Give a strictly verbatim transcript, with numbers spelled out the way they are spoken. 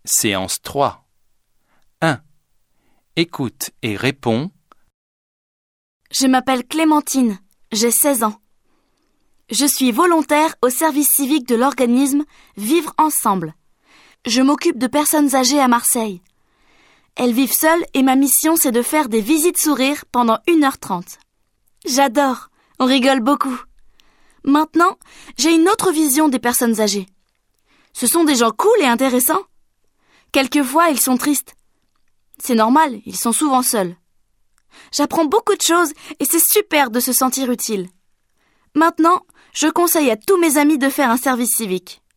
Séance trois. un. Écoute et réponds. Je m'appelle Clémentine, j'ai seize ans. Je suis volontaire au service civique de l'organisme Vivre Ensemble. Je m'occupe de personnes âgées à Marseille. Elles vivent seules et ma mission c'est de faire des visites sourires pendant une heure trente. J'adore, on rigole beaucoup. Maintenant, j'ai une autre vision des personnes âgées. Ce sont des gens cool et intéressants. Quelquefois, ils sont tristes. C'est normal, ils sont souvent seuls. J'apprends beaucoup de choses et c'est super de se sentir utile. Maintenant, je conseille à tous mes amis de faire un service civique.